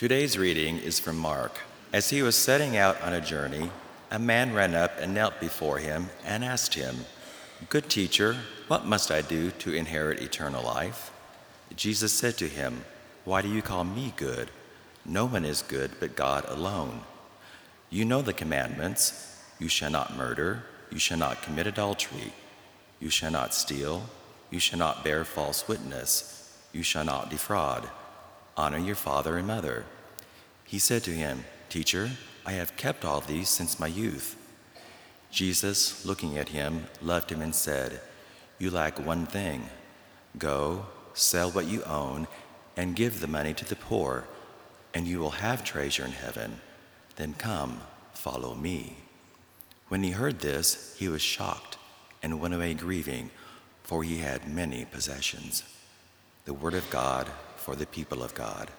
Today's reading is from Mark. As he was setting out on a journey, a man ran up and knelt before him and asked him, "Good teacher, what must I do to inherit eternal life?" Jesus said to him, "Why do you call me good? No one is good but God alone. You know the commandments. You shall not murder. You shall not commit adultery. You shall not steal. You shall not bear false witness. You shall not defraud. Honor your father and mother." He said to him, "Teacher, I have kept all these since my youth." Jesus, looking at him, loved him and said, "You lack one thing. Go, sell what you own, and give the money to the poor, and you will have treasure in heaven. Then come, follow me." When he heard this, he was shocked and went away grieving, for he had many possessions. The word of God for the people of God.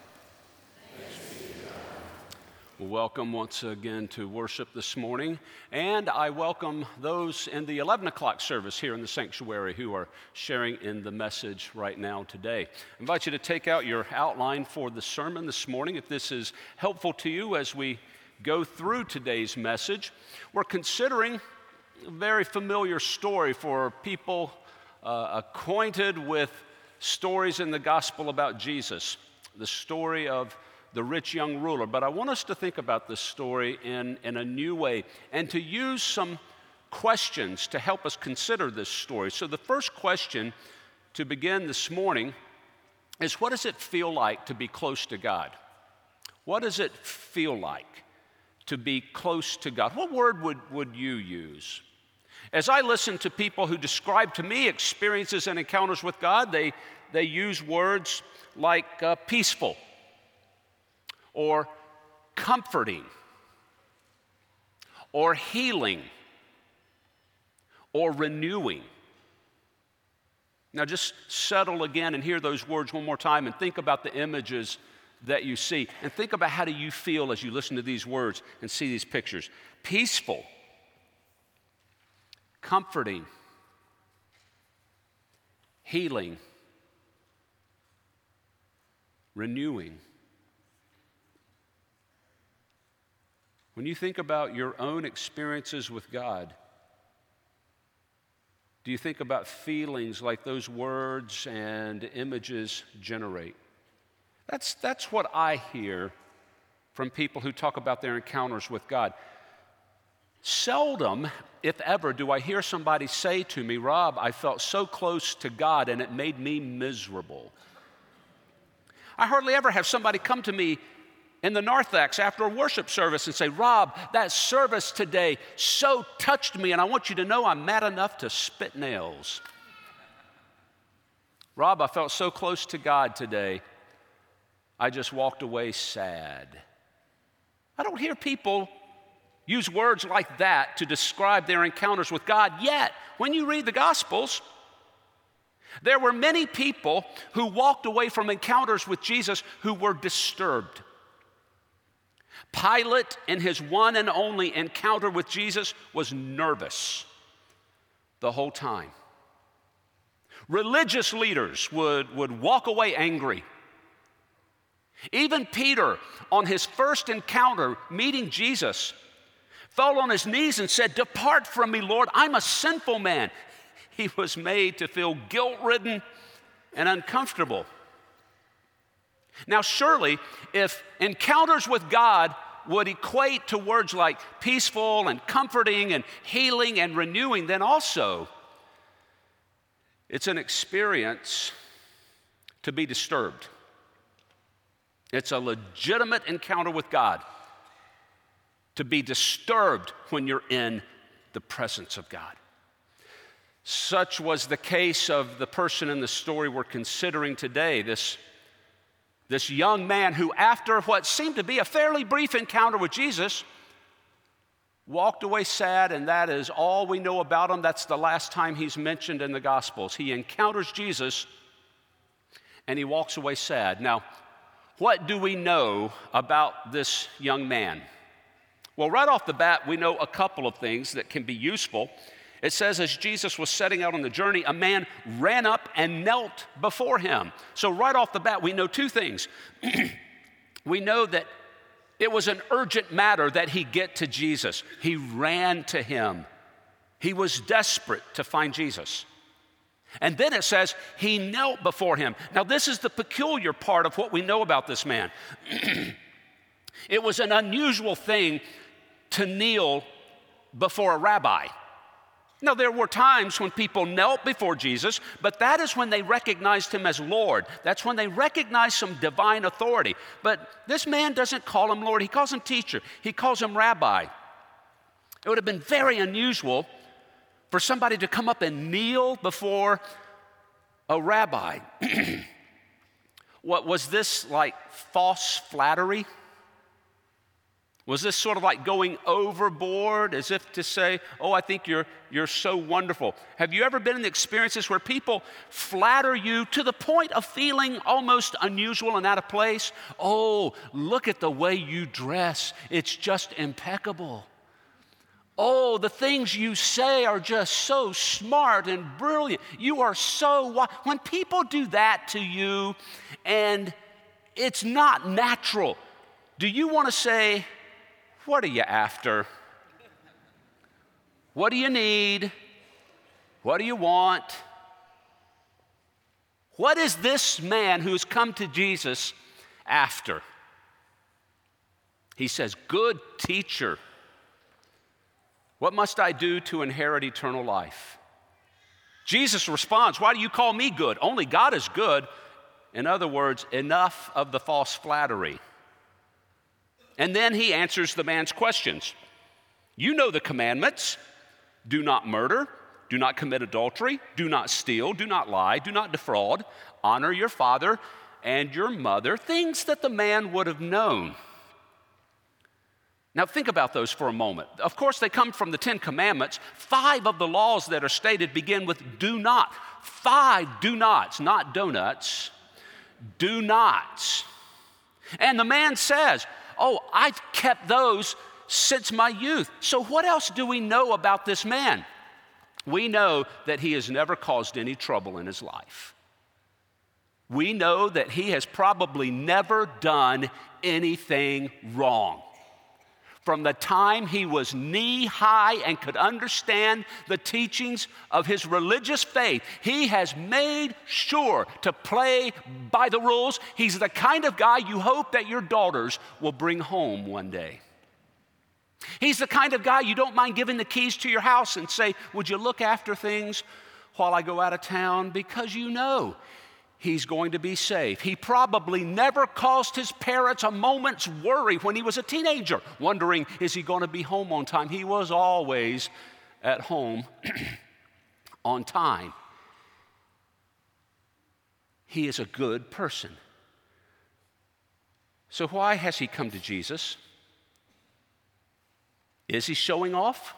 Welcome once again to worship this morning, and I welcome those in the 11 o'clock service here in the sanctuary who are sharing in the message right now today. I invite you to take out your outline for the sermon this morning if this is helpful to you as we go through today's message. We're considering a very familiar story for people acquainted with stories in the gospel about Jesus, the story of the rich young ruler. But I want us to think about this story in a new way and to use some questions to help us consider this story. So the first question to begin this morning is, what does it feel like to be close to God? What does it feel like to be close to God? What word would you use? As I listen to people who describe to me experiences and encounters with God, they use words like peaceful, or comforting, or healing, or renewing. Now just settle again and hear those words one more time and think about the images that you see. And think about, how do you feel as you listen to these words and see these pictures? Peaceful, comforting, healing, renewing. When you think about your own experiences with God, do you think about feelings like those words and images generate? That's what I hear from people who talk about their encounters with God. Seldom, if ever, do I hear somebody say to me, "Rob, I felt so close to God and it made me miserable." I hardly ever have somebody come to me in the narthex after a worship service and say, "Rob, that service today so touched me, and I want you to know I'm mad enough to spit nails." "Rob, I felt so close to God today, I just walked away sad." I don't hear people use words like that to describe their encounters with God, yet when you read the Gospels, there were many people who walked away from encounters with Jesus who were disturbed. Pilate, in his one and only encounter with Jesus, was nervous the whole time. Religious leaders would walk away angry. Even Peter, on his first encounter meeting Jesus, fell on his knees and said, "Depart from me, Lord, I'm a sinful man." He was made to feel guilt-ridden and uncomfortable. Now, surely, if encounters with God would equate to words like peaceful and comforting and healing and renewing, then also it's an experience to be disturbed. It's a legitimate encounter with God to be disturbed when you're in the presence of God. Such was the case of the person in the story we're considering today, this young man who, after what seemed to be a fairly brief encounter with Jesus, walked away sad, and that is all we know about him. That's the last time he's mentioned in the Gospels. He encounters Jesus, and he walks away sad. Now, what do we know about this young man? Well, right off the bat, we know a couple of things that can be useful. It says, as Jesus was setting out on the journey, a man ran up and knelt before him. So right off the bat, we know two things. We know that it was an urgent matter that he get to Jesus. He ran to him. He was desperate to find Jesus. And then it says he knelt before him. Now, this is the peculiar part of what we know about this man. It was an unusual thing to kneel before a rabbi. Now, there were times when people knelt before Jesus, but that is when they recognized him as Lord. That's when they recognized some divine authority. But this man doesn't call him Lord. He calls him teacher. He calls him rabbi. It would have been very unusual for somebody to come up and kneel before a rabbi. What was this, like false flattery? Was this sort of like going overboard, as if to say, oh, I think you're so wonderful? Have you ever been in experiences where people flatter you to the point of feeling almost unusual and out of place? Oh, look at the way you dress. It's just impeccable. Oh, the things you say are just so smart and brilliant. You are so... When people do that to you and it's not natural, do you want to say, what are you after? What do you need? What do you want? What is this man who's come to Jesus after? He says, good teacher, what must I do to inherit eternal life? Jesus responds, why do you call me good? Only God is good. In other words, enough of the false flattery. And then he answers the man's questions. You know the commandments. Do not murder. Do not commit adultery. Do not steal. Do not lie. Do not defraud. Honor your father and your mother. Things that the man would have known. Now think about those for a moment. Of course, they come from the 10 Commandments. 5 of the laws that are stated begin with do not. 5 do nots, not donuts. Do nots. And the man says, oh, I've kept those since my youth. So what else do we know about this man? We know that he has never caused any trouble in his life. We know that he has probably never done anything wrong. From the time he was knee-high and could understand the teachings of his religious faith, he has made sure to play by the rules. He's the kind of guy you hope that your daughters will bring home one day. He's the kind of guy you don't mind giving the keys to your house and say, would you look after things while I go out of town? Because you know he's going to be safe. He probably never caused his parents a moment's worry when he was a teenager, wondering, is he going to be home on time? He was always at home on time. He is a good person. So why has he come to Jesus? Is he showing off?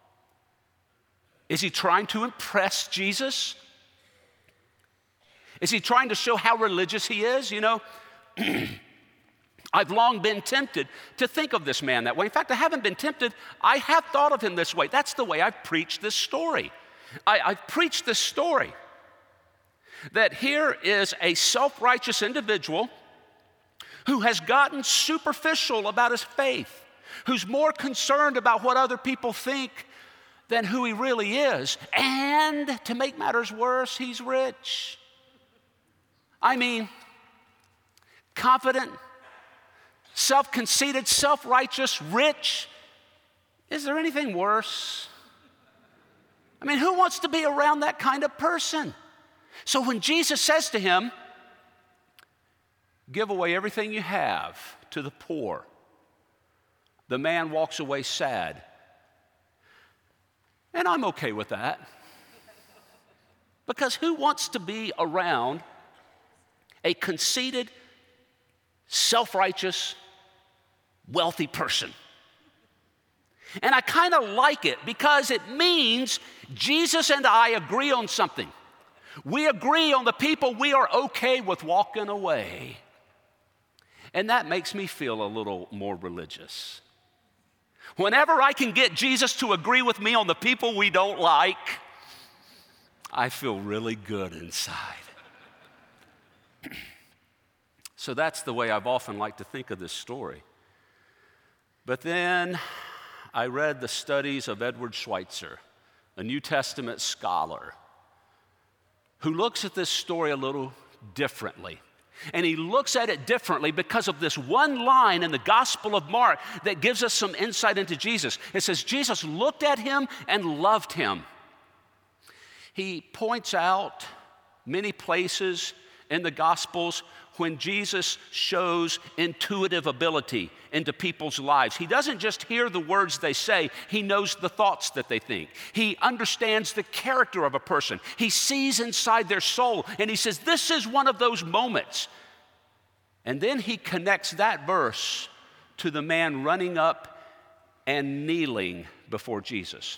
Is he trying to impress Jesus? Is he trying to show how religious he is? You know, I've long been tempted to think of this man that way. In fact, I haven't been tempted. I have thought of him this way. That's the way I've preached this story. I've preached this story that here is a self-righteous individual who has gotten superficial about his faith, who's more concerned about what other people think than who he really is. And to make matters worse, he's rich. I mean, confident, self-conceited, self-righteous, rich. Is there anything worse? I mean, who wants to be around that kind of person? So when Jesus says to him, give away everything you have to the poor, the man walks away sad. And I'm okay with that. Because who wants to be around a conceited, self-righteous, wealthy person? And I kind of like it because it means Jesus and I agree on something. We agree on the people we are okay with walking away. And that makes me feel a little more religious. Whenever I can get Jesus to agree with me on the people we don't like, I feel really good inside. So that's the way I've often liked to think of this story. But then I read the studies of Edward Schweitzer, a New Testament scholar, who looks at this story a little differently. And he looks at it differently because of this one line in the Gospel of Mark that gives us some insight into Jesus. It says, Jesus looked at him and loved him. He points out many places in the Gospels when Jesus shows intuitive ability into people's lives. He doesn't just hear the words they say, he knows the thoughts that they think. He understands the character of a person. He sees inside their soul, and he says, this is one of those moments. And then he connects that verse to the man running up and kneeling before Jesus.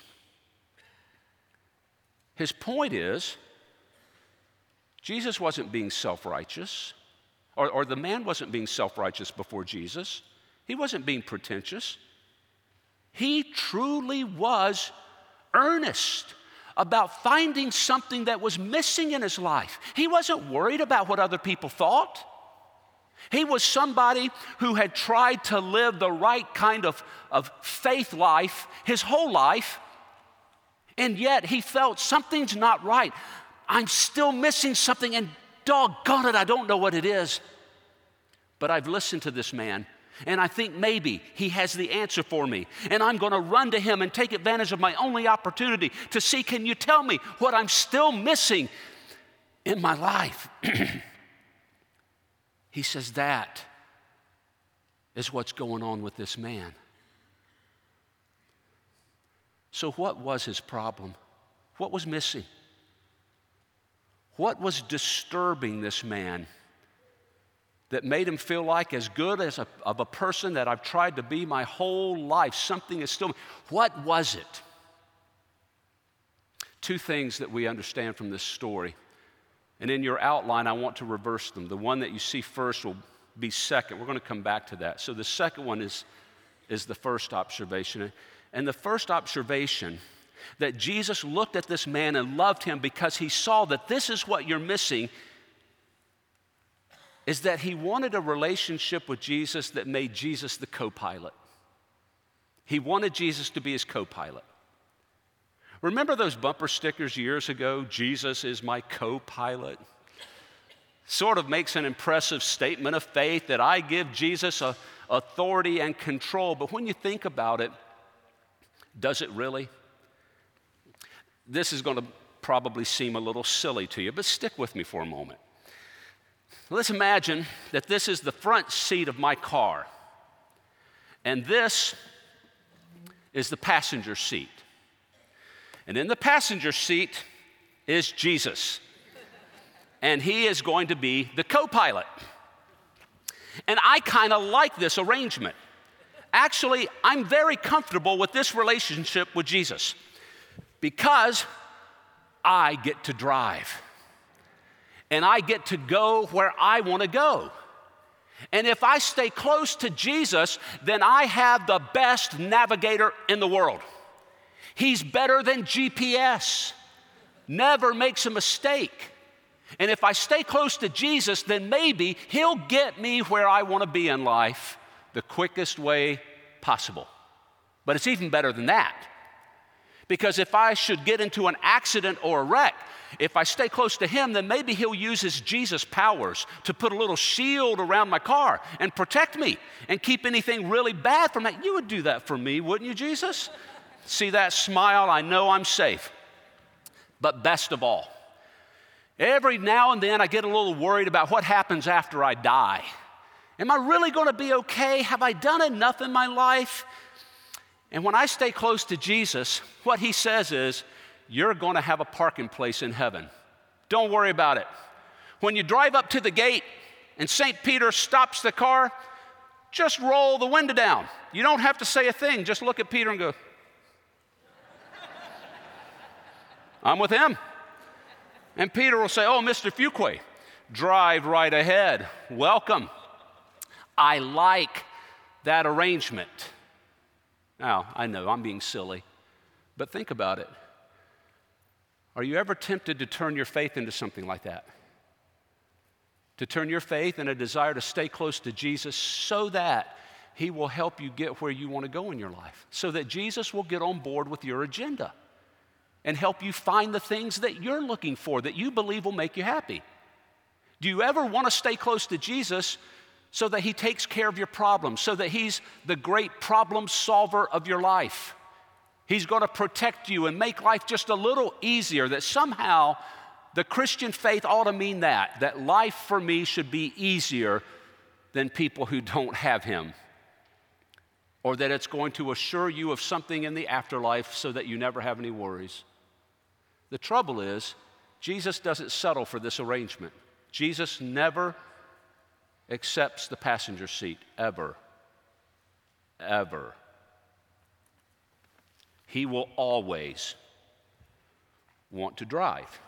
His point is, Jesus wasn't being self-righteous, or the man wasn't being self-righteous before Jesus. He wasn't being pretentious. He truly was earnest about finding something that was missing in his life. He wasn't worried about what other people thought. He was somebody who had tried to live the right kind of faith life his whole life, and yet he felt something's not right. I'm still missing something, and doggone it, I don't know what it is. But I've listened to this man, and I think maybe he has the answer for me. And I'm going to run to him and take advantage of my only opportunity to see, can you tell me what I'm still missing in my life? He says that is what's going on with this man. So what was his problem? What was missing? What was disturbing this man that made him feel like as good as of a person that I've tried to be my whole life? Something is still, what was it? Two things that we understand from this story. And in your outline, I want to reverse them. The one that you see first will be second. We're going to come back to that. So the second one is the first observation. And the first observation, that Jesus looked at this man and loved him because he saw that this is what you're missing, is that he wanted a relationship with Jesus that made Jesus the co-pilot. He wanted Jesus to be his co-pilot. Remember those bumper stickers years ago, Jesus is my co-pilot? Sort of makes an impressive statement of faith that I give Jesus authority and control. But when you think about it, does it really? This is going to probably seem a little silly to you, but stick with me for a moment. Let's imagine that this is the front seat of my car, and this is the passenger seat. And in the passenger seat is Jesus, and he is going to be the co-pilot. And I kind of like this arrangement. Actually, I'm very comfortable with this relationship with Jesus because I get to drive. And I get to go where I want to go. And if I stay close to Jesus, then I have the best navigator in the world. He's better than GPS, never makes a mistake. And if I stay close to Jesus, then maybe he'll get me where I want to be in life the quickest way possible. But it's even better than that. Because if I should get into an accident or a wreck, if I stay close to him, then maybe he'll use his Jesus powers to put a little shield around my car and protect me and keep anything really bad from that. You would do that for me, wouldn't you, Jesus? See that smile? I know I'm safe. But best of all, every now and then I get a little worried about what happens after I die. Am I really going to be okay? Have I done enough in my life? And when I stay close to Jesus, what he says is, you're going to have a parking place in heaven. Don't worry about it. When you drive up to the gate and St. Peter stops the car, just roll the window down. You don't have to say a thing. Just look at Peter and go, I'm with him. And Peter will say, oh, Mr. Fuqua, drive right ahead. Welcome. I like that arrangement. Now, I know I'm being silly, but think about it. Are you ever tempted to turn your faith into something like that? to turn your faith and a desire to stay close to Jesus so that he will help you get where you want to go in your life, so that Jesus will get on board with your agenda and help you find the things that you're looking for, that you believe will make you happy. Do you ever want to stay close to Jesus so that he takes care of your problems, so that he's the great problem solver of your life? He's going to protect you and make life just a little easier, that somehow the Christian faith ought to mean that life for me should be easier than people who don't have him, or that it's going to assure you of something in the afterlife so that you never have any worries. The trouble is, Jesus doesn't settle for this arrangement. Jesus never accepts the passenger seat, ever, ever. He will always want to drive.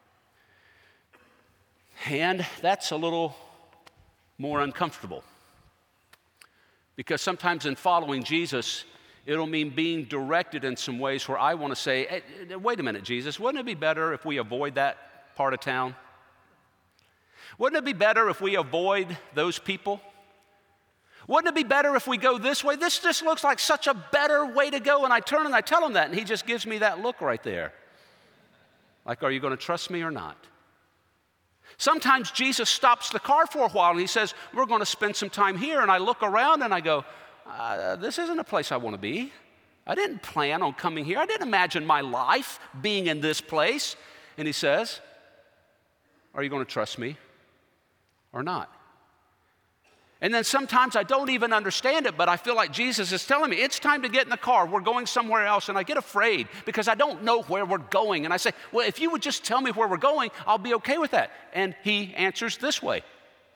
And that's a little more uncomfortable, because sometimes in following Jesus, it'll mean being directed in some ways where I want to say, hey, wait a minute, Jesus, wouldn't it be better if we avoid that part of town? Wouldn't it be better if we avoid those people? Wouldn't it be better if we go this way? This just looks like such a better way to go. And I turn and I tell him that, and he just gives me that look right there. Like, are you going to trust me or not? Sometimes Jesus stops the car for a while and he says, we're going to spend some time here. And I look around and I go, this isn't a place I want to be. I didn't plan on coming here. I didn't imagine my life being in this place. And he says, are you going to trust me or not? And then sometimes I don't even understand it, but I feel like Jesus is telling me, it's time to get in the car. We're going somewhere else. And I get afraid because I don't know where we're going. And I say, well, if you would just tell me where we're going, I'll be okay with that. And he answers this way.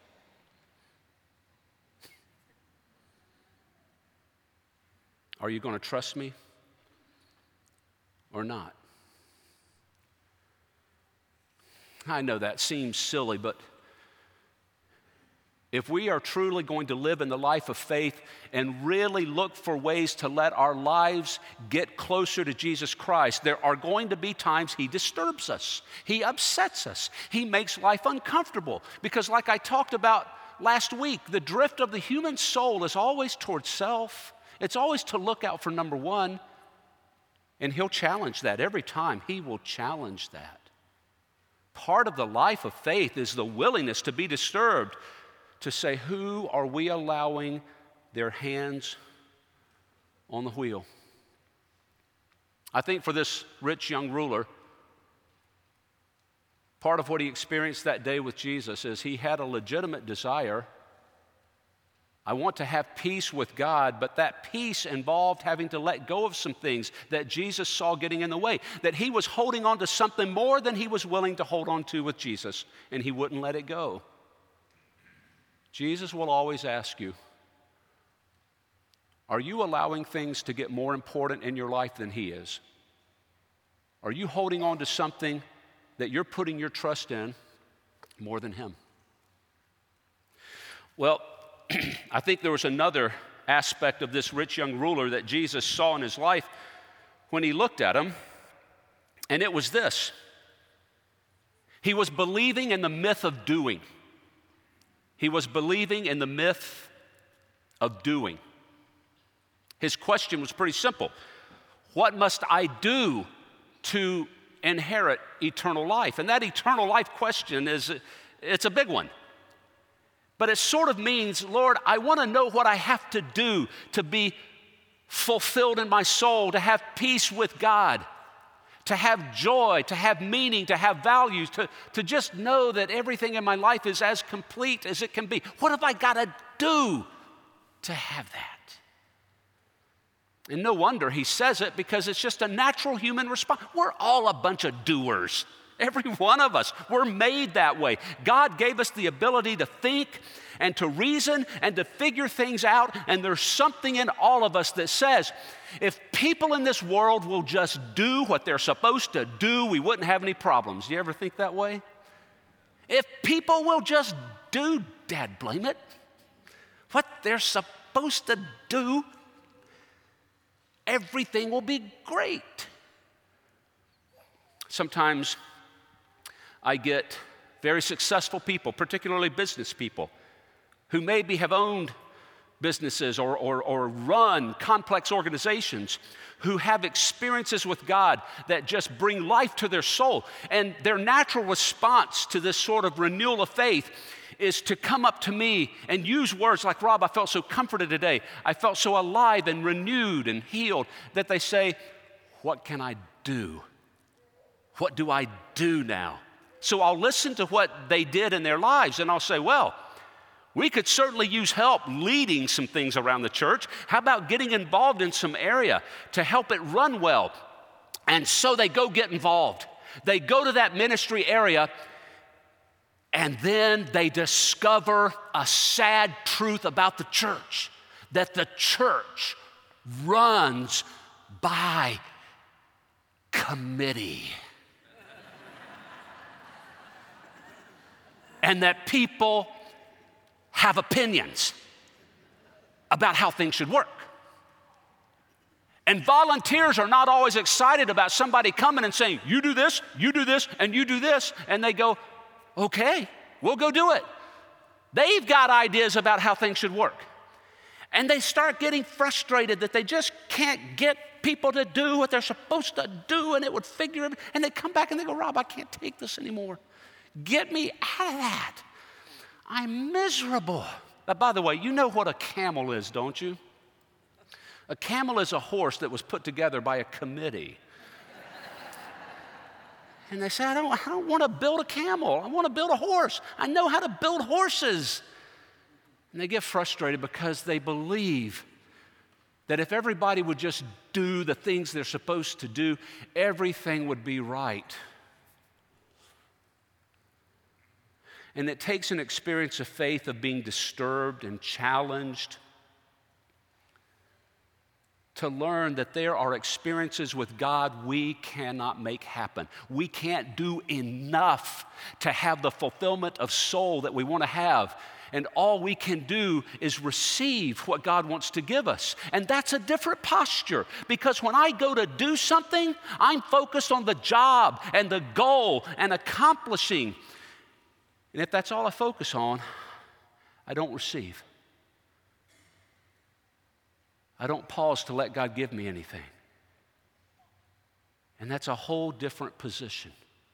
Are you going to trust me or not? I know that seems silly, but if we are truly going to live in the life of faith and really look for ways to let our lives get closer to Jesus Christ, there are going to be times he disturbs us. He upsets us. He makes life uncomfortable. Because like I talked about last week, the drift of the human soul is always towards self. It's always to look out for number one. And he'll challenge that every time. He will challenge that. Part of the life of faith is the willingness to be disturbed, to say, who are we allowing their hands on the wheel? I think for this rich young ruler, part of what he experienced that day with Jesus is he had a legitimate desire. I want to have peace with God, but that peace involved having to let go of some things that Jesus saw getting in the way, that he was holding on to something more than he was willing to hold on to with Jesus, and he wouldn't let it go. Jesus will always ask you, are you allowing things to get more important in your life than he is? Are you holding on to something that you're putting your trust in more than him? Well, I think there was another aspect of this rich young ruler that Jesus saw in his life when he looked at him, and it was this. He was believing in the myth of doing. He was believing in the myth of doing. His question was pretty simple. What must I do to inherit eternal life? And that eternal life question it's a big one. But it sort of means, Lord, I want to know what I have to do to be fulfilled in my soul, to have peace with God, to have joy, to have meaning, to have values, to just know that everything in my life is as complete as it can be. What have I got to do to have that? And no wonder he says it, because it's just a natural human response. We're all a bunch of doers. Every one of us, we're made that way. God gave us the ability to think and to reason and to figure things out, and there's something in all of us that says, if people in this world will just do what they're supposed to do, we wouldn't have any problems. Do you ever think that way? If people will just do, Dad, blame it, what they're supposed to do, everything will be great. Sometimes I get very successful people, particularly business people, who maybe have owned businesses or run complex organizations, who have experiences with God that just bring life to their soul. And their natural response to this sort of renewal of faith is to come up to me and use words like, Rob, I felt so comforted today. I felt so alive and renewed and healed, that they say, what can I do? What do I do now? So I'll listen to what they did in their lives, and I'll say, well, we could certainly use help leading some things around the church. How about getting involved in some area to help it run well? And so they go get involved. They go to that ministry area, and then they discover a sad truth about the church, that the church runs by committee. And that people have opinions about how things should work. And volunteers are not always excited about somebody coming and saying, you do this, and you do this. And they go, okay, we'll go do it. They've got ideas about how things should work. And they start getting frustrated that they just can't get people to do what they're supposed to do, and it would figure it. And they come back and they go, Rob, I can't take this anymore. Get me out of that. I'm miserable. By the way, you know what a camel is, don't you? A camel is a horse that was put together by a committee. And they say, I don't want to build a camel. I want to build a horse. I know how to build horses. And they get frustrated because they believe that if everybody would just do the things they're supposed to do, everything would be right. And it takes an experience of faith of being disturbed and challenged to learn that there are experiences with God we cannot make happen. We can't do enough to have the fulfillment of soul that we want to have. And all we can do is receive what God wants to give us. And that's a different posture, because when I go to do something, I'm focused on the job and the goal and accomplishing. And if that's all I focus on, I don't receive. I don't pause to let God give me anything. And that's a whole different position.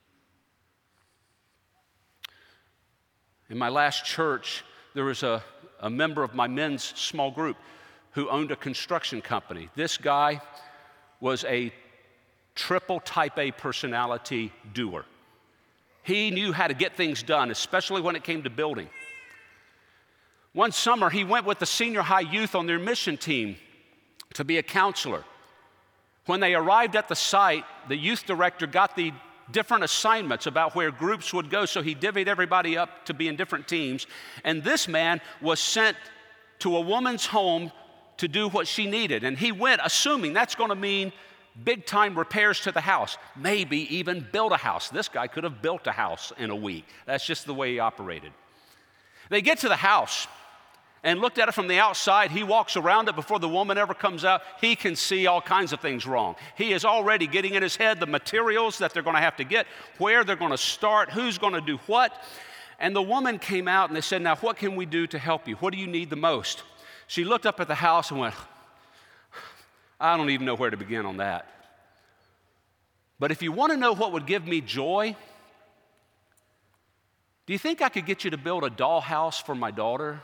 In my last church, there was a member of my men's small group who owned a construction company. This guy was a triple type A personality doer. He knew how to get things done, especially when it came to building. One summer, he went with the senior high youth on their mission team to be a counselor. When they arrived at the site, the youth director got the different assignments about where groups would go, so he divvied everybody up to be in different teams. And this man was sent to a woman's home to do what she needed. And he went assuming that's going to mean big time repairs to the house, maybe even build a house. This guy could have built a house in a week. That's just the way he operated. They get to the house and looked at it from the outside. He walks around it before the woman ever comes out. He can see all kinds of things wrong. He is already getting in his head the materials that they're going to have to get, where they're going to start, who's going to do what. And the woman came out and they said, now what can we do to help you? What do you need the most? She looked up at the house and went, I don't even know where to begin on that. But if you want to know what would give me joy, do you think I could get you to build a dollhouse for my daughter?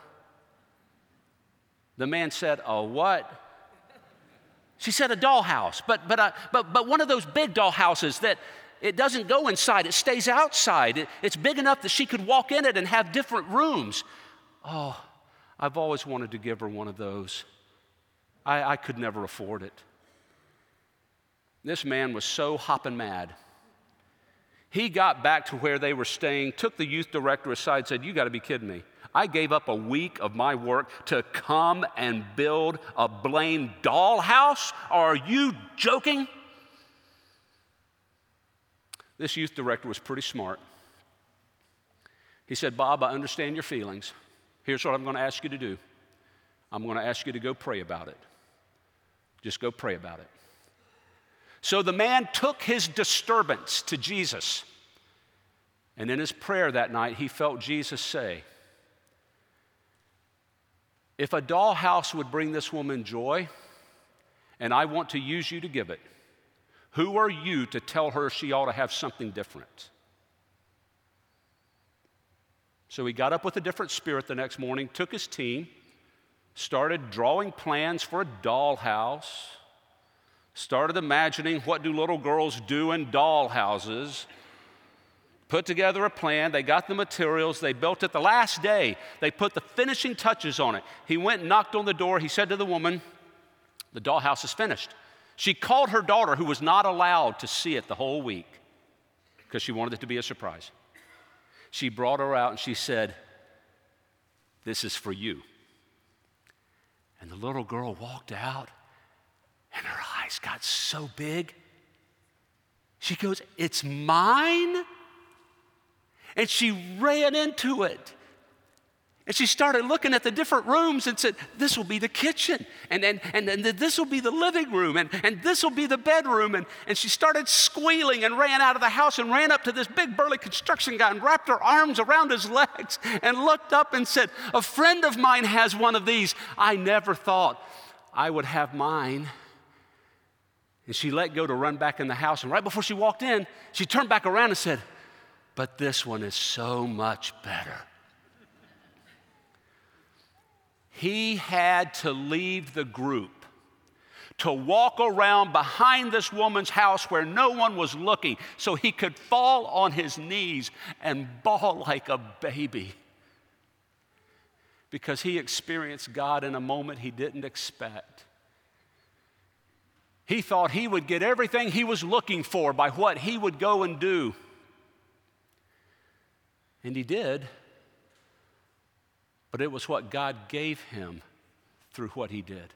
The man said, a what? She said, a dollhouse, but one of those big dollhouses that it doesn't go inside, it stays outside. It's big enough that she could walk in it and have different rooms. Oh, I've always wanted to give her one of those. I could never afford it. This man was so hopping mad. He got back to where they were staying, took the youth director aside, said, you got to be kidding me. I gave up a week of my work to come and build a blamed dollhouse? Are you joking? This youth director was pretty smart. He said, Bob, I understand your feelings. Here's what I'm going to ask you to do. I'm going to ask you to go pray about it. Just go pray about it. So the man took his disturbance to Jesus. And in his prayer that night, he felt Jesus say, if a dollhouse would bring this woman joy, and I want to use you to give it, who are you to tell her she ought to have something different? So he got up with a different spirit the next morning, took his team, started drawing plans for a dollhouse, started imagining what do little girls do in dollhouses, put together a plan. They got the materials. They built it. The last day, they put the finishing touches on it. He went and knocked on the door. He said to the woman, the dollhouse is finished. She called her daughter, who was not allowed to see it the whole week because she wanted it to be a surprise. She brought her out and she said, this is for you. And the little girl walked out and her eyes got so big. She goes, it's mine? And she ran into it. And she started looking at the different rooms and said, this will be the kitchen, and this will be the living room, and this will be the bedroom. And she started squealing and ran out of the house and ran up to this big burly construction guy and wrapped her arms around his legs and looked up and said, a friend of mine has one of these. I never thought I would have mine. And she let go to run back in the house. And right before she walked in, she turned back around and said, but this one is so much better. He had to leave the group to walk around behind this woman's house where no one was looking so he could fall on his knees and bawl like a baby because he experienced God in a moment he didn't expect. He thought he would get everything he was looking for by what he would go and do. And he did, but it was what God gave him through what he did.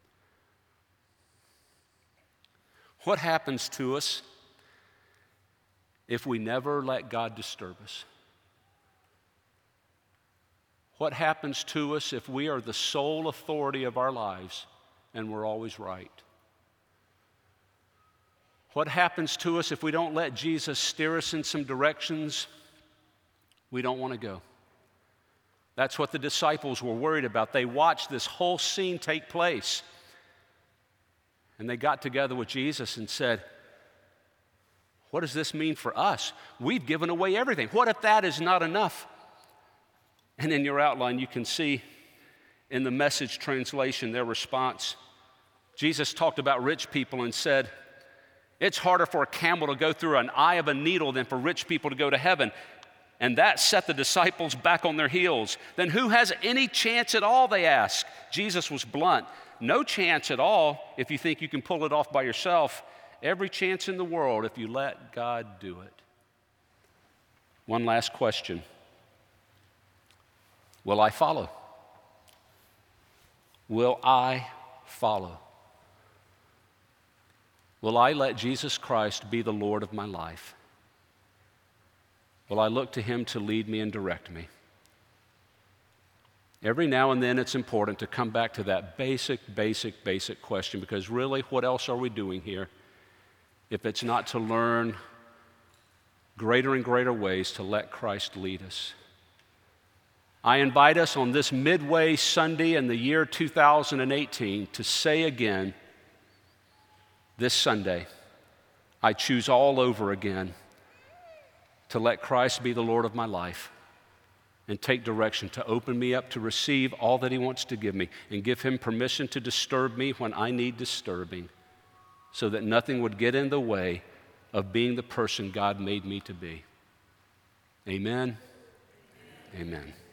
What happens to us if we never let God disturb us? What happens to us if we are the sole authority of our lives and we're always right? What happens to us if we don't let Jesus steer us in some directions we don't want to go? That's what the disciples were worried about. They watched this whole scene take place. And they got together with Jesus and said, what does this mean for us? We've given away everything. What if that is not enough? And in your outline, you can see in the Message translation their response. Jesus talked about rich people and said, it's harder for a camel to go through an eye of a needle than for rich people to go to heaven. And that set the disciples back on their heels. Then who has any chance at all, they asked. Jesus was blunt. No chance at all if you think you can pull it off by yourself. Every chance in the world if you let God do it. One last question. Will I follow? Will I follow? Will I let Jesus Christ be the Lord of my life? Will I look to him to lead me and direct me? Every now and then it's important to come back to that basic question, because really, what else are we doing here if it's not to learn greater and greater ways to let Christ lead us? I invite us on this midway Sunday in the year 2018 to say again, this Sunday, I choose all over again to let Christ be the Lord of my life and take direction, to open me up to receive all that he wants to give me, and give him permission to disturb me when I need disturbing, so that nothing would get in the way of being the person God made me to be. Amen. Amen.